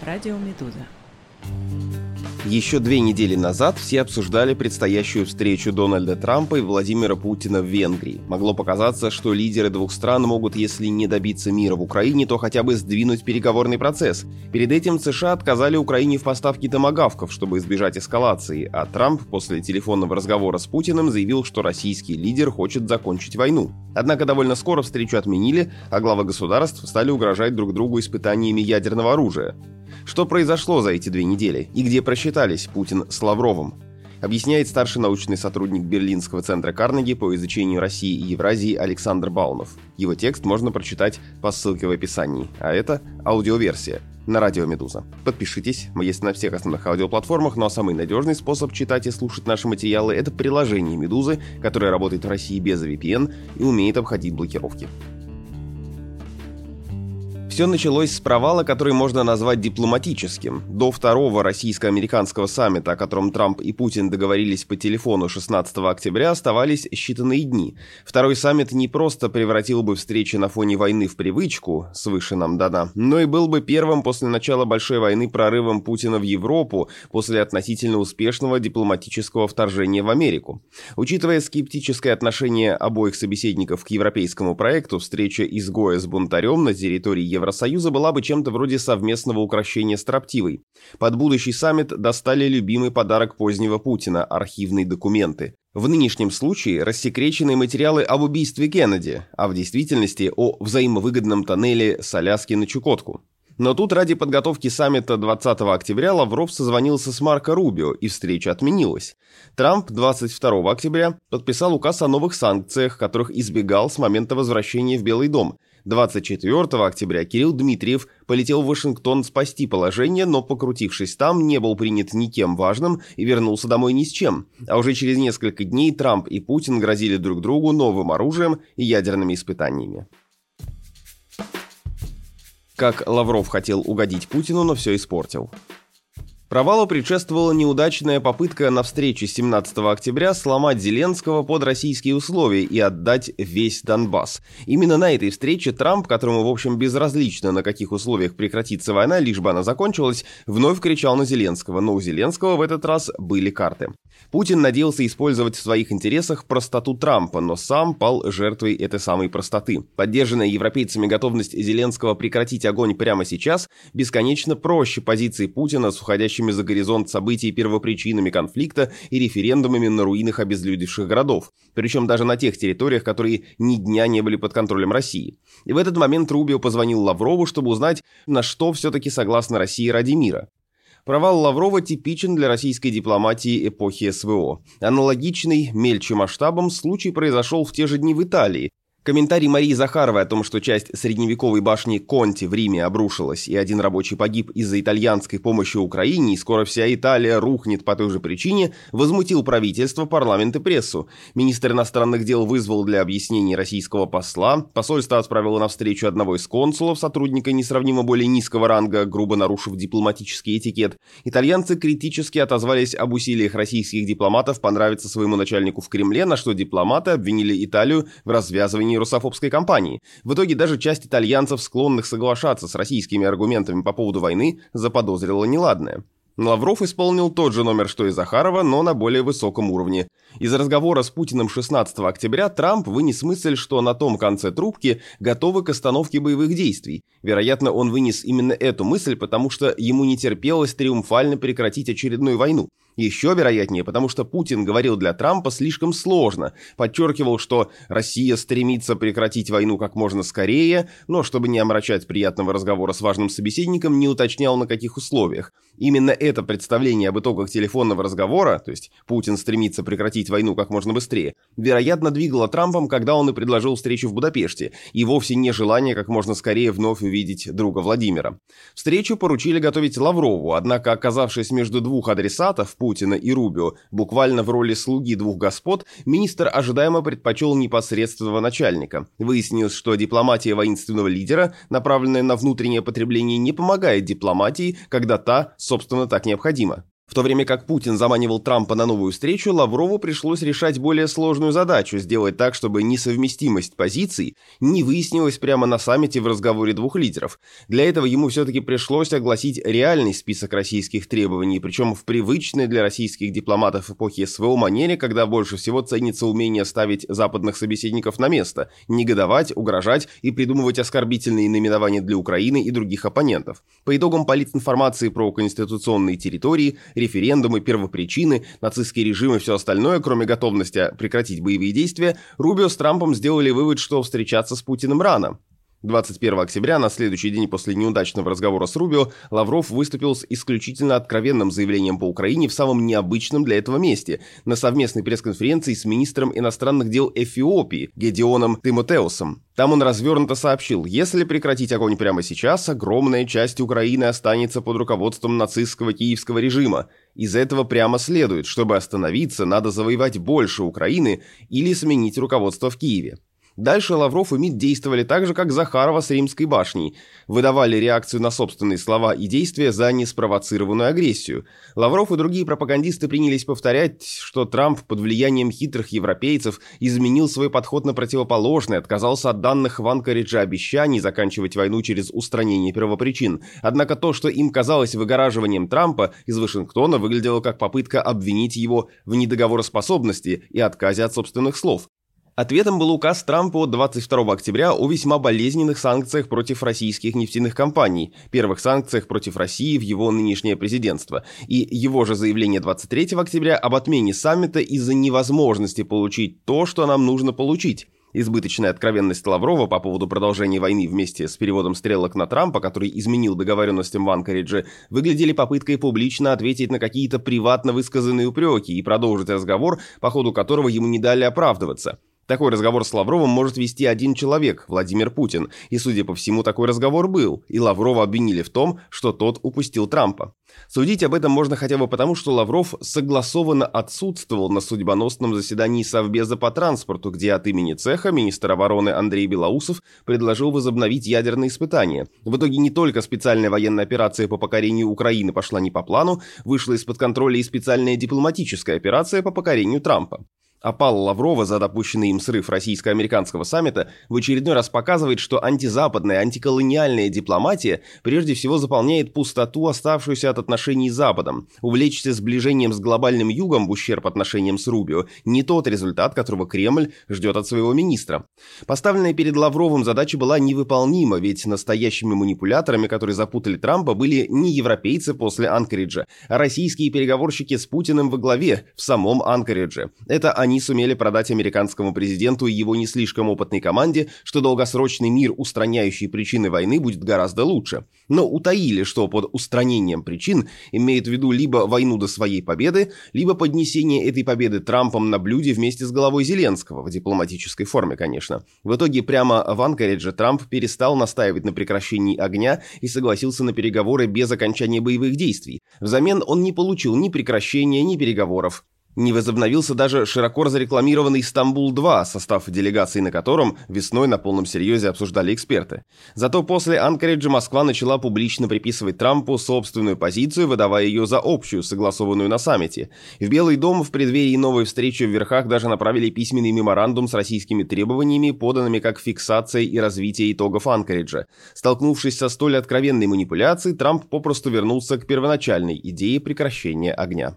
Радио Медуза. Еще 2 недели назад все обсуждали предстоящую встречу Дональда Трампа и Владимира Путина в Венгрии. Могло показаться, что лидеры двух стран могут, если не добиться мира в Украине, то хотя бы сдвинуть переговорный процесс. Перед этим США отказали Украине в поставке томагавков, чтобы избежать эскалации, а Трамп после телефонного разговора с Путиным заявил, что российский лидер хочет закончить войну. Однако довольно скоро встречу отменили, а главы государств стали угрожать друг другу испытаниями ядерного оружия. Что произошло за эти 2 недели и где просчитались Путин с Лавровым? Объясняет старший научный сотрудник Берлинского центра Карнеги по изучению России и Евразии Александр Баунов. Его текст можно прочитать по ссылке в описании, а это аудиоверсия на Радио Медуза. Подпишитесь, мы есть на всех основных аудиоплатформах, ну а самый надежный способ читать и слушать наши материалы – это приложение Медузы, которое работает в России без VPN и умеет обходить блокировки. Все началось с провала, который можно назвать дипломатическим. До второго российско-американского саммита, о котором Трамп и Путин договорились по телефону 16 октября, оставались считанные дни. Второй саммит не просто превратил бы встречи на фоне войны в привычку, свыше нам дана, но и был бы первым после начала Большой войны прорывом Путина в Европу после относительно успешного дипломатического вторжения в Америку. Учитывая скептическое отношение обоих собеседников к европейскому проекту, встреча изгоя с бунтарем на территории Евросоюза была бы чем-то вроде совместного укрощения строптивой. Под будущий саммит достали любимый подарок позднего Путина – архивные документы. В нынешнем случае рассекреченные материалы об убийстве Кеннеди, а в действительности о взаимовыгодном тоннеле с Аляски на Чукотку. Но тут ради подготовки саммита 20 октября Лавров созвонился с Марко Рубио, и встреча отменилась. Трамп 22 октября подписал указ о новых санкциях, которых избегал с момента возвращения в Белый дом. 24 октября Кирилл Дмитриев полетел в Вашингтон спасти положение, но, покрутившись там, не был принят никем важным и вернулся домой ни с чем. А уже через несколько дней Трамп и Путин грозили друг другу новым оружием и ядерными испытаниями. Как Лавров хотел угодить Путину, но все испортил. Провалу предшествовала неудачная попытка на встрече 17 октября сломать Зеленского под российские условия и отдать весь Донбасс. Именно на этой встрече Трамп, которому в общем безразлично, на каких условиях прекратится война, лишь бы она закончилась, вновь кричал на Зеленского, но у Зеленского в этот раз были карты. Путин надеялся использовать в своих интересах простоту Трампа, но сам пал жертвой этой самой простоты. Поддержанная европейцами готовность Зеленского прекратить огонь прямо сейчас бесконечно проще позиции Путина с уходящими за горизонт событий первопричинами конфликта и референдумами на руинах обезлюдевших городов, причем даже на тех территориях, которые ни дня не были под контролем России. И в этот момент Рубио позвонил Лаврову, чтобы узнать, на что все-таки согласна Россия ради мира. Провал Лаврова типичен для российской дипломатии эпохи СВО. Аналогичный, мельче масштабом, случай произошел в те же дни в Италии. Комментарий Марии Захаровой о том, что часть средневековой башни Конти в Риме обрушилась и один рабочий погиб из-за итальянской помощи Украине, и скоро вся Италия рухнет по той же причине, возмутил правительство, парламент и прессу. Министр иностранных дел вызвал для объяснений российского посла, посольство отправило на встречу одного из консулов, сотрудника несравнимо более низкого ранга, грубо нарушив дипломатический этикет. Итальянцы критически отозвались об усилиях российских дипломатов понравиться своему начальнику в Кремле, на что дипломаты обвинили Италию в развязывании русофобской кампании. В итоге даже часть итальянцев, склонных соглашаться с российскими аргументами по поводу войны, заподозрила неладное. Лавров исполнил тот же номер, что и Захарова, но на более высоком уровне. Из разговора с Путиным 16 октября Трамп вынес мысль, что на том конце трубки готовы к остановке боевых действий. Вероятно, он вынес именно эту мысль, потому что ему не терпелось триумфально прекратить очередную войну. Еще вероятнее, потому что Путин говорил для Трампа слишком сложно, подчеркивал, что Россия стремится прекратить войну как можно скорее, но чтобы не омрачать приятного разговора с важным собеседником, не уточнял на каких условиях. Именно это представление об итогах телефонного разговора, то есть Путин стремится прекратить войну как можно быстрее, вероятно, двигало Трампом, когда он и предложил встречу в Будапеште, и вовсе не желание как можно скорее вновь увидеть друга Владимира. Встречу поручили готовить Лаврову, однако, оказавшись между двух адресатов, Путина и Рубио, буквально в роли слуги двух господ, министр ожидаемо предпочел непосредственного начальника. Выяснилось, что дипломатия воинственного лидера, направленная на внутреннее потребление, не помогает дипломатии, когда та, собственно, так необходима. В то время как Путин заманивал Трампа на новую встречу, Лаврову пришлось решать более сложную задачу – сделать так, чтобы несовместимость позиций не выяснилась прямо на саммите в разговоре двух лидеров. Для этого ему все-таки пришлось огласить реальный список российских требований, причем в привычной для российских дипломатов эпохи СВО манере, когда больше всего ценится умение ставить западных собеседников на место, негодовать, угрожать и придумывать оскорбительные наименования для Украины и других оппонентов. По итогам политинформации про конституционные территории, референдумы, первопричины, нацистский режим и все остальное, кроме готовности прекратить боевые действия, Рубио с Трампом сделали вывод, что встречаться с Путиным рано. 21 октября, на следующий день после неудачного разговора с Рубио, Лавров выступил с исключительно откровенным заявлением по Украине в самом необычном для этого месте, на совместной пресс-конференции с министром иностранных дел Эфиопии Гедеоном Тимотеусом. Там он развернуто сообщил: если прекратить огонь прямо сейчас, огромная часть Украины останется под руководством нацистского киевского режима. Из этого прямо следует, чтобы остановиться, надо завоевать больше Украины или сменить руководство в Киеве. Дальше Лавров и МИД действовали так же, как Захарова с Римской башней. Выдавали реакцию на собственные слова и действия за неспровоцированную агрессию. Лавров и другие пропагандисты принялись повторять, что Трамп под влиянием хитрых европейцев изменил свой подход на противоположный, отказался от данных в Анкаридже обещаний заканчивать войну через устранение первопричин. Однако то, что им казалось выгораживанием Трампа из Вашингтона, выглядело как попытка обвинить его в недоговороспособности и отказе от собственных слов. Ответом был указ Трампа от 22 октября о весьма болезненных санкциях против российских нефтяных компаний, первых санкциях против России в его нынешнее президентство, и его же заявление 23 октября об отмене саммита из-за невозможности получить то, что нам нужно получить. Избыточная откровенность Лаврова по поводу продолжения войны вместе с переводом стрелок на Трампа, который изменил договоренностям в Анкаридже, выглядели попыткой публично ответить на какие-то приватно высказанные упреки и продолжить разговор, по ходу которого ему не дали оправдываться. Такой разговор с Лавровым может вести один человек – Владимир Путин. И, судя по всему, такой разговор был, и Лаврова обвинили в том, что тот упустил Трампа. Судить об этом можно хотя бы потому, что Лавров согласованно отсутствовал на судьбоносном заседании Совбеза по транспорту, где от имени цеха министр обороны Андрей Белоусов предложил возобновить ядерные испытания. В итоге не только специальная военная операция по покорению Украины пошла не по плану, вышла из-под контроля и специальная дипломатическая операция по покорению Трампа. Опал Лаврова за допущенный им срыв российско-американского саммита в очередной раз показывает, что антизападная, антиколониальная дипломатия прежде всего заполняет пустоту, оставшуюся от отношений с Западом. Увлечься сближением с глобальным югом в ущерб отношениям с Рубио – не тот результат, которого Кремль ждет от своего министра. Поставленная перед Лавровым задача была невыполнима, ведь настоящими манипуляторами, которые запутали Трампа, были не европейцы после Анкариджа, а российские переговорщики с Путиным во главе в самом Анкаридже. Это они сумели продать американскому президенту и его не слишком опытной команде, что долгосрочный мир, устраняющий причины войны, будет гораздо лучше. Но утаили, что под устранением причин имеют в виду либо войну до своей победы, либо поднесение этой победы Трампом на блюде вместе с головой Зеленского, в дипломатической форме, конечно. В итоге прямо в Анкаридже Трамп перестал настаивать на прекращении огня и согласился на переговоры без окончания боевых действий. Взамен он не получил ни прекращения, ни переговоров. Не возобновился даже широко разрекламированный «Стамбул-2», состав делегаций на котором весной на полном серьезе обсуждали эксперты. Зато после Анкариджа Москва начала публично приписывать Трампу собственную позицию, выдавая ее за общую, согласованную на саммите. В Белый дом в преддверии новой встречи в Верхах даже направили письменный меморандум с российскими требованиями, поданными как фиксация и развитие итогов Анкариджа. Столкнувшись со столь откровенной манипуляцией, Трамп попросту вернулся к первоначальной идее прекращения огня.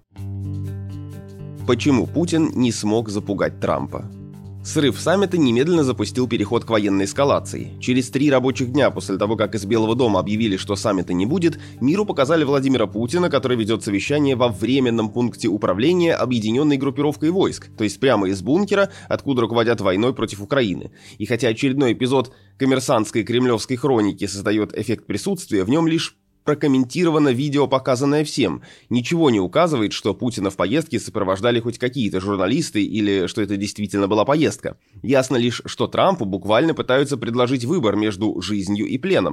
Почему Путин не смог запугать Трампа? Срыв саммита немедленно запустил переход к военной эскалации. Через 3 рабочих дня после того, как из Белого дома объявили, что саммита не будет, миру показали Владимира Путина, который ведет совещание во временном пункте управления объединенной группировкой войск, то есть прямо из бункера, откуда руководят войной против Украины. И хотя очередной эпизод коммерсантской кремлевской хроники создает эффект присутствия, в нем лишь прокомментировано видео, показанное всем. Ничего не указывает, что Путина в поездке сопровождали хоть какие-то журналисты или что это действительно была поездка. Ясно лишь, что Трампу буквально пытаются предложить выбор между жизнью и пленом. В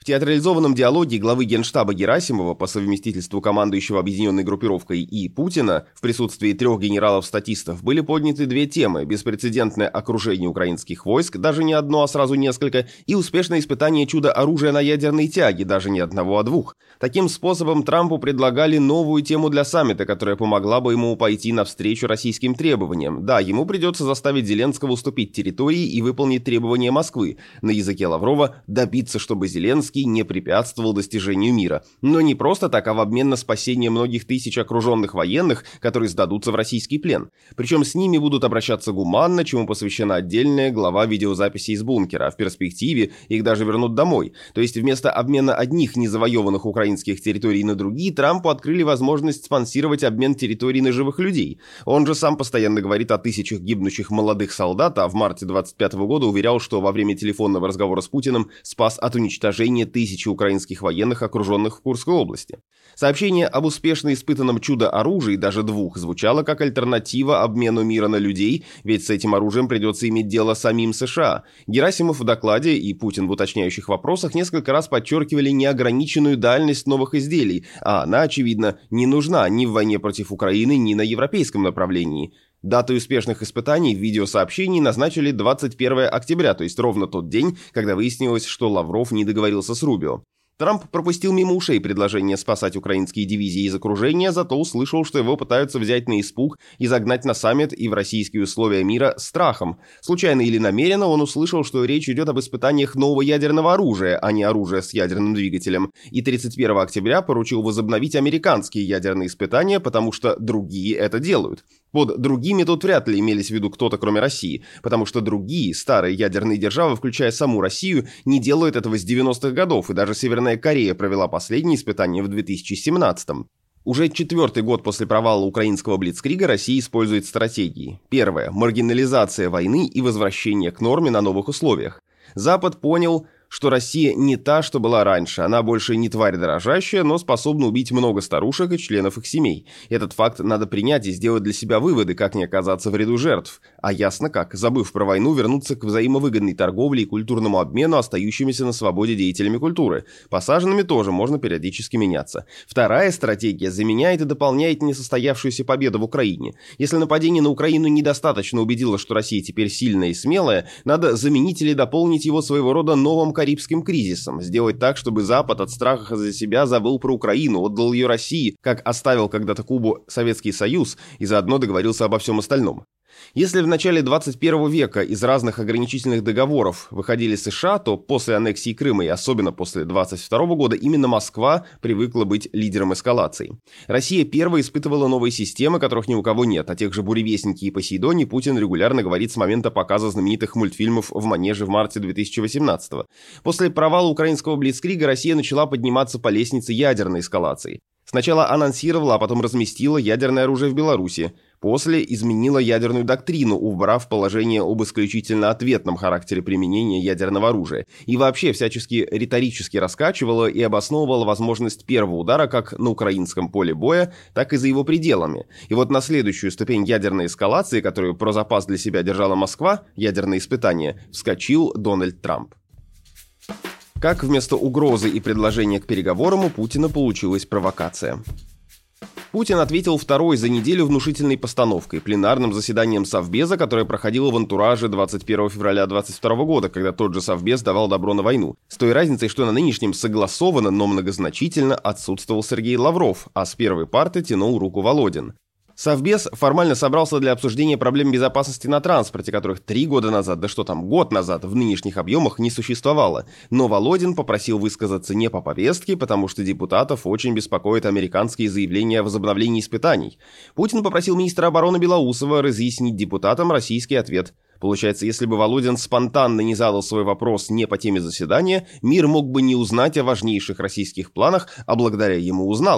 театрализованном диалоге главы Генштаба Герасимова, по совместительству командующего объединенной группировкой, и Путина в присутствии 3 генералов-статистов были подняты 2 темы: беспрецедентное окружение украинских войск, даже не одно, а сразу несколько, и успешное испытание чудо-оружия на ядерной тяге, даже не одного, а 2. Таким способом Трампу предлагали новую тему для саммита, которая помогла бы ему пойти навстречу российским требованиям. Да, ему придется заставить Зеленского уступить территории и выполнить требования Москвы. На языке Лаврова добиться, чтобы Зеленский не препятствовал достижению мира. Но не просто так, а в обмен на спасение многих тысяч окруженных военных, которые сдадутся в российский плен. Причем с ними будут обращаться гуманно, чему посвящена отдельная глава видеозаписи из бункера, а в перспективе их даже вернут домой. То есть вместо обмена одних незавоеванных украинских территорий на другие, Трампу открыли возможность спонсировать обмен территорий на живых людей. Он же сам постоянно говорит о тысячах гибнущих молодых солдат, а в марте 2025 года уверял, что во время телефонного разговора с Путиным спас от уничтожения тысячи украинских военных, окруженных в Курской области. Сообщение об успешно испытанном чудо-оружии, даже 2, звучало как альтернатива обмену мира на людей, ведь с этим оружием придется иметь дело самим США. Герасимов в докладе и Путин в уточняющих вопросах несколько раз подчеркивали неограниченную дальность новых изделий, а она, очевидно, не нужна ни в войне против Украины, ни на европейском направлении. Датой успешных испытаний в видеосообщении назначили 21 октября, то есть ровно тот день, когда выяснилось, что Лавров не договорился с Рубио. Трамп пропустил мимо ушей предложение спасать украинские дивизии из окружения, зато услышал, что его пытаются взять на испуг и загнать на саммит и в российские условия мира страхом. Случайно или намеренно он услышал, что речь идет об испытаниях нового ядерного оружия, а не оружия с ядерным двигателем, и 31 октября поручил возобновить американские ядерные испытания, потому что другие это делают. Под другими тут вряд ли имелись в виду кто-то, кроме России, потому что другие, старые ядерные державы, включая саму Россию, не делают этого с 90-х годов, и даже Северная Корея провела последние испытания в 2017-м. Уже 4-й год после провала украинского блицкрига Россия использует стратегии. Первое – маргинализация войны и возвращение к норме на новых условиях. Запад понял, что Россия не та, что была раньше. Она больше не тварь дрожащая, но способна убить много старушек и членов их семей. Этот факт надо принять и сделать для себя выводы, как не оказаться в ряду жертв. А ясно как, забыв про войну, вернуться к взаимовыгодной торговле и культурному обмену остающимися на свободе деятелями культуры. Посаженными тоже можно периодически меняться. Вторая стратегия заменяет и дополняет несостоявшуюся победу в Украине. Если нападение на Украину недостаточно убедило, что Россия теперь сильная и смелая, надо заменить или дополнить его своего рода новым Карибским кризисом, сделать так, чтобы Запад от страха за себя забыл про Украину, отдал ее России, как оставил когда-то Кубу Советский Союз, и заодно договорился обо всем остальном. Если в начале 21 века из разных ограничительных договоров выходили США, то после аннексии Крыма и особенно после 22 года именно Москва привыкла быть лидером эскалации. Россия первой испытывала новые системы, которых ни у кого нет. О тех же «Буревестнике» и «Посейдоне» Путин регулярно говорит с момента показа знаменитых мультфильмов в Манеже в марте 2018 года. После провала украинского блицкрига Россия начала подниматься по лестнице ядерной эскалации. Сначала анонсировала, а потом разместила ядерное оружие в Беларуси. После изменила ядерную доктрину, убрав положение об исключительно ответном характере применения ядерного оружия. И вообще всячески риторически раскачивала и обосновывала возможность первого удара как на украинском поле боя, так и за его пределами. И вот на следующую ступень ядерной эскалации, которую про запас для себя держала Москва, ядерные испытания, вскочил Дональд Трамп. Как вместо угрозы и предложения к переговорам у Путина получилась провокация. Путин ответил второй за неделю внушительной постановкой, пленарным заседанием Совбеза, которое проходило в антураже 21 февраля 2022 года, когда тот же Совбез давал добро на войну. С той разницей, что на нынешнем согласованно, но многозначительно отсутствовал Сергей Лавров, а с первой парты тянул руку Володин. Совбез формально собрался для обсуждения проблем безопасности на транспорте, которых 3 года назад, да что там, год назад в нынешних объемах не существовало. Но Володин попросил высказаться не по повестке, потому что депутатов очень беспокоят американские заявления о возобновлении испытаний. Путин попросил министра обороны Белоусова разъяснить депутатам российский ответ. Получается, если бы Володин спонтанно не задал свой вопрос не по теме заседания, мир мог бы не узнать о важнейших российских планах, а благодаря ему узнал.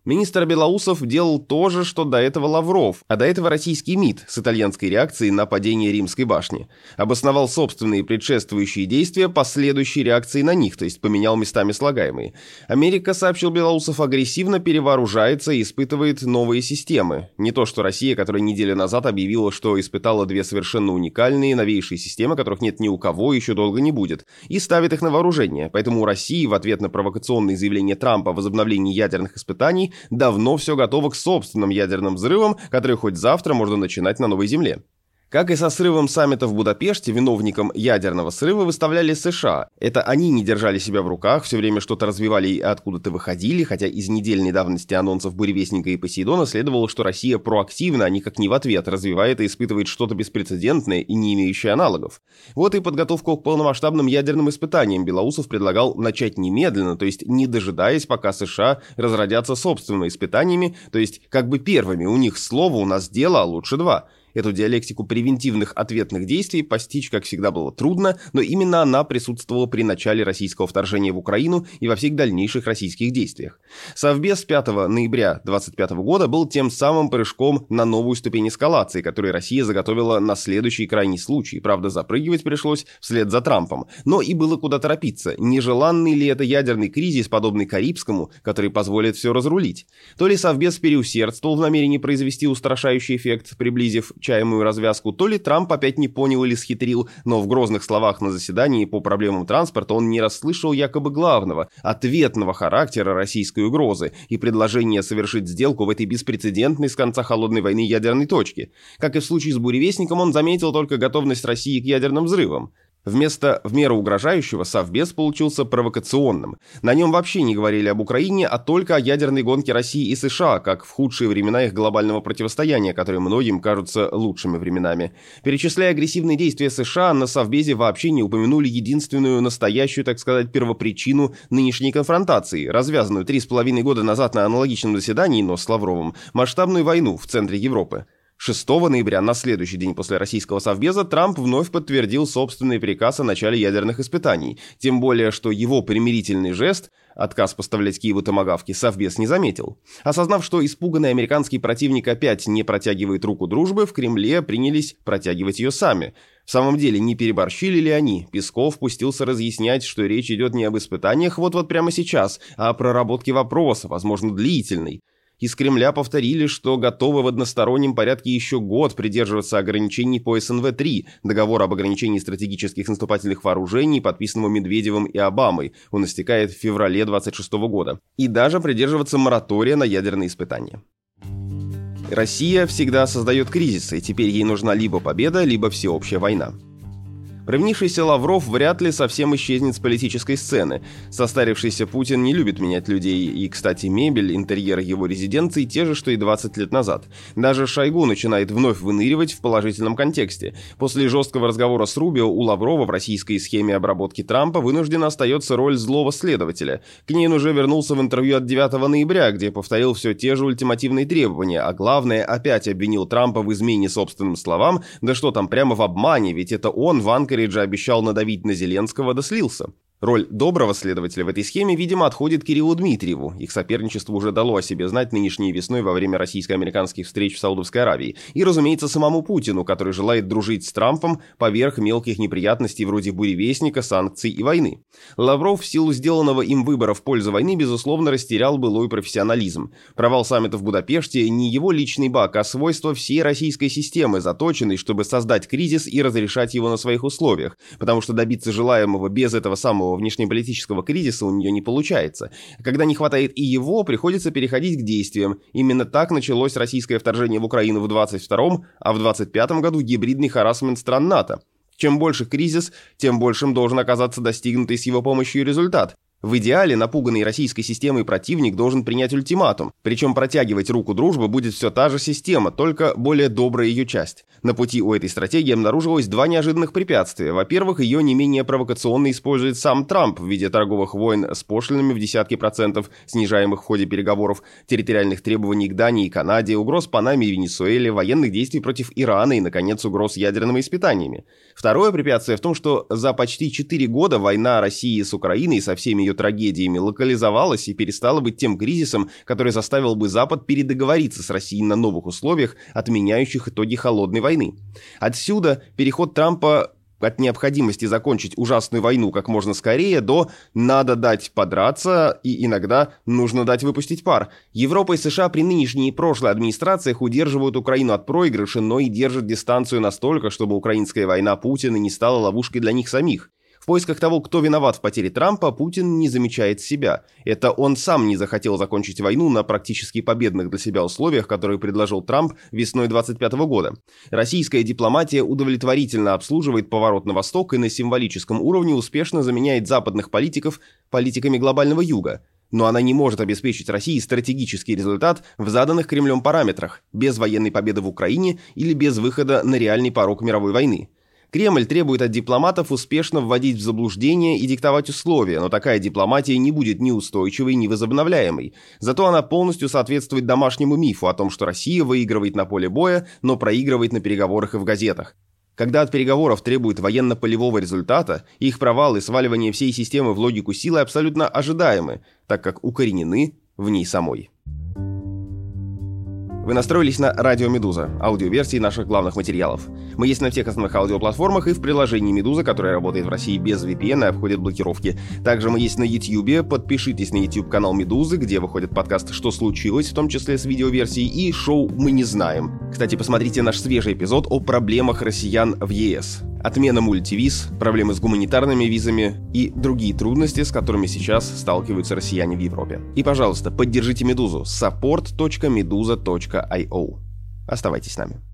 Министр Белоусов делал то же, что до этого Лавров, а до этого российский МИД с итальянской реакцией на падение Римской башни. Обосновал собственные предшествующие действия последующей реакцией на них, то есть поменял местами слагаемые. Америка, сообщил Белоусов, агрессивно перевооружается и испытывает новые системы. Не то, что Россия, которая неделю назад объявила, что испытала две совершенно уникальные, новейшие системы, которых нет ни у кого и еще долго не будет, и ставит их на вооружение. Поэтому у России в ответ на провокационные заявления Трампа о возобновлении ядерных испытаний давно все готово к собственным ядерным взрывам, которые хоть завтра можно начинать на Новой Земле. Как и со срывом саммита в Будапеште, виновником ядерного срыва выставляли США. Это они не держали себя в руках, все время что-то развивали и откуда-то выходили, хотя из недельной давности анонсов «Буревестника» и «Посейдона» следовало, что Россия проактивно, а никак не в ответ, развивает и испытывает что-то беспрецедентное и не имеющее аналогов. Вот и подготовку к полномасштабным ядерным испытаниям Белоусов предлагал начать немедленно, то есть не дожидаясь, пока США разродятся собственными испытаниями, то есть как бы первыми, у них слово, у нас дело, а лучше два. Эту диалектику превентивных ответных действий постичь, как всегда, было трудно, но именно она присутствовала при начале российского вторжения в Украину и во всех дальнейших российских действиях. Совбез 5 ноября 2025 года был тем самым прыжком на новую ступень эскалации, которую Россия заготовила на следующий крайний случай. Правда, запрыгивать пришлось вслед за Трампом. Но и было куда торопиться. Нежеланный ли это ядерный кризис, подобный Карибскому, который позволит все разрулить? То ли Совбез переусердствовал в намерении произвести устрашающий эффект, приблизив чаемую развязку, то ли Трамп опять не понял или схитрил, но в грозных словах на заседании по проблемам транспорта он не расслышал якобы главного, ответного характера российской угрозы и предложения совершить сделку в этой беспрецедентной с конца холодной войны ядерной точке. Как и в случае с буревестником, он заметил только готовность России к ядерным взрывам. Вместо в меру угрожающего Совбез получился провокационным. На нем вообще не говорили об Украине, а только о ядерной гонке России и США, как в худшие времена их глобального противостояния, которые многим кажутся лучшими временами. Перечисляя агрессивные действия США, на Совбезе вообще не упомянули единственную настоящую, так сказать, первопричину нынешней конфронтации, развязанную 3,5 года назад на аналогичном заседании, но с Лавровым, масштабную войну в центре Европы. 6 ноября, на следующий день после российского совбеза, Трамп вновь подтвердил собственный приказ о начале ядерных испытаний. Тем более, что его примирительный жест, отказ поставлять Киеву томагавки, совбез не заметил. Осознав, что испуганный американский противник опять не протягивает руку дружбы, в Кремле принялись протягивать ее сами. В самом деле, не переборщили ли они? Песков пустился разъяснять, что речь идет не об испытаниях вот-вот прямо сейчас, а о проработке вопроса, возможно, длительной. Из Кремля повторили, что готовы в одностороннем порядке еще год придерживаться ограничений по СНВ-3, договора об ограничении стратегических наступательных вооружений, подписанного Медведевым и Обамой, он истекает в феврале 2026 года, и даже придерживаться моратория на ядерные испытания. Россия всегда создает кризисы, и теперь ей нужна либо победа, либо всеобщая война. Провинившийся Лавров вряд ли совсем исчезнет с политической сцены. Состарившийся Путин не любит менять людей, и, кстати, мебель, интерьер его резиденции те же, что и 20 лет назад. Даже Шойгу начинает вновь выныривать в положительном контексте. После жесткого разговора с Рубио у Лаврова в российской схеме обработки Трампа вынуждена остается роль злого следователя. К ней он уже вернулся в интервью от 9 ноября, где повторил все те же ультимативные требования, а главное, опять обвинил Трампа в измене собственным словам, да что там, прямо в обмане, ведь это он в Анкаре обещал надавить на Зеленского, да слился. Роль доброго следователя в этой схеме, видимо, отходит Кириллу Дмитриеву. Их соперничество уже дало о себе знать нынешней весной во время российско-американских встреч в Саудовской Аравии. И, разумеется, самому Путину, который желает дружить с Трампом поверх мелких неприятностей вроде буревестника, санкций и войны. Лавров в силу сделанного им выбора в пользу войны, безусловно, растерял былой профессионализм. Провал саммита в Будапеште не его личный баг, а свойство всей российской системы, заточенной, чтобы создать кризис и разрешать его на своих условиях. Потому что добиться желаемого без этого самого внешнеполитического кризиса у нее не получается. Когда не хватает и его, приходится переходить к действиям. Именно так началось российское вторжение в Украину в 22-м, а в 25-м году гибридный харассмент стран НАТО. Чем больше кризис, тем большим должен оказаться достигнутый с его помощью результат. В идеале напуганный российской системой противник должен принять ультиматум, причем протягивать руку дружбы будет все та же система, только более добрая ее часть. На пути у этой стратегии обнаружилось два неожиданных препятствия. Во-первых, ее не менее провокационно использует сам Трамп в виде торговых войн с пошлинами в десятки процентов, снижаемых в ходе переговоров, территориальных требований к Дании и Канаде, угроз Панаме и Венесуэле, военных действий против Ирана и, наконец, угроз ядерными испытаниями. Второе препятствие в том, что за почти 4 года война России с Украиной со всеми нее трагедиями локализовалась и перестала быть тем кризисом, который заставил бы Запад передоговориться с Россией на новых условиях, отменяющих итоги холодной войны. Отсюда переход Трампа от необходимости закончить ужасную войну как можно скорее до «надо дать подраться» и иногда «нужно дать выпустить пар». Европа и США при нынешней и прошлой администрациях удерживают Украину от проигрыша, но и держат дистанцию настолько, чтобы украинская война Путина не стала ловушкой для них самих. В поисках того, кто виноват в потере Трампа, Путин не замечает себя. Это он сам не захотел закончить войну на практически победных для себя условиях, которые предложил Трамп весной 2025 года. Российская дипломатия удовлетворительно обслуживает поворот на восток и на символическом уровне успешно заменяет западных политиков политиками глобального юга. Но она не может обеспечить России стратегический результат в заданных Кремлем параметрах, без военной победы в Украине или без выхода на реальный порог мировой войны. Кремль требует от дипломатов успешно вводить в заблуждение и диктовать условия, но такая дипломатия не будет ни устойчивой, ни возобновляемой. Зато она полностью соответствует домашнему мифу о том, что Россия выигрывает на поле боя, но проигрывает на переговорах и в газетах. Когда от переговоров требуют военно-полевого результата, их провал и сваливание всей системы в логику силы абсолютно ожидаемы, так как укоренены в ней самой. Вы настроились на Радио Медуза, аудиоверсии наших главных материалов. Мы есть на всех основных аудиоплатформах и в приложении Медуза, которое работает в России без VPN и обходит блокировки. Также мы есть на YouTube. Подпишитесь на YouTube-канал Медузы, где выходит подкаст «Что случилось?», в том числе с видеоверсией, и шоу «Мы не знаем». Кстати, посмотрите наш свежий эпизод о проблемах россиян в ЕС. Отмена мультивиз, проблемы с гуманитарными визами и другие трудности, с которыми сейчас сталкиваются россияне в Европе. И, пожалуйста, поддержите Медузу support.meduza.io. Оставайтесь с нами.